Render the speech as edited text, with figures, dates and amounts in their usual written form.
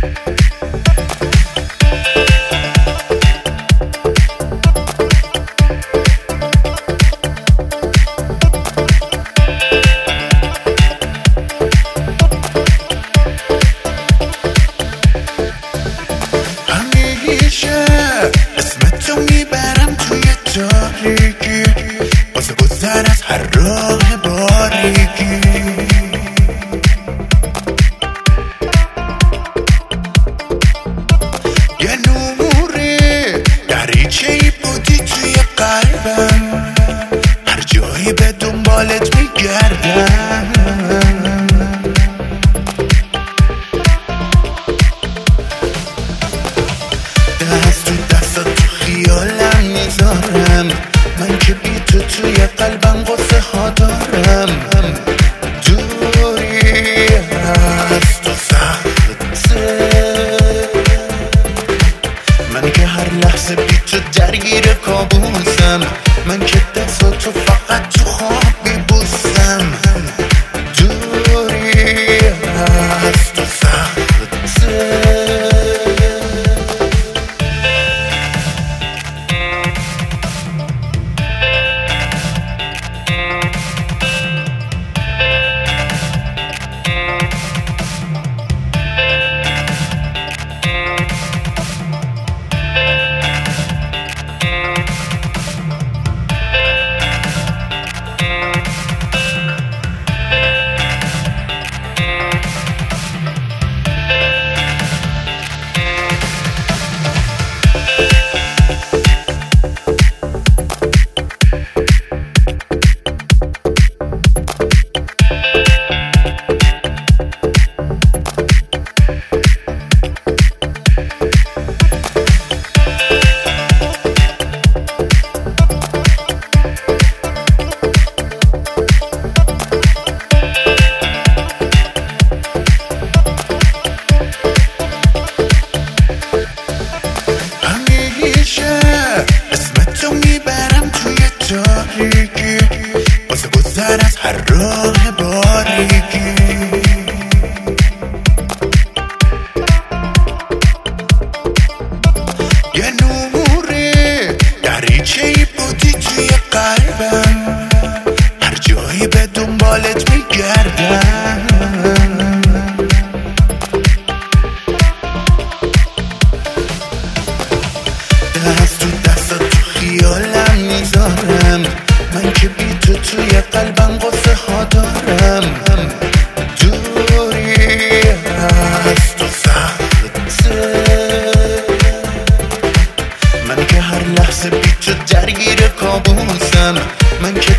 اسمتو میبرم توی تاریکی واسه گذر از هر راه باریکی. یه نوره دریچه‌ای بودی توی قلبم، هر جایی به دنبالت میگردم. دست تو دستات تو خیالم میذارم، من که بی تو توی قلبم غصه ها دارم. دوری از تو سخته، من که هر لحظه بی تو درگیر کابوسم، من که دستاتو فقط تو خواب میبوسم. دوری از تو سخته، اسمتو میبرم توی تاریکی واسه گذر از هر راه باریکی. یه نوره دریچه‌ای بودی توی قلبم، هر جایی به دنبالت میگردم. دست تو دستات تو خیالم میذارم، من که بی تو توی قلبم غصه ها دارم. دوری از تو سخته، من که هر لحظه بی تو درگیر کابوسم، من که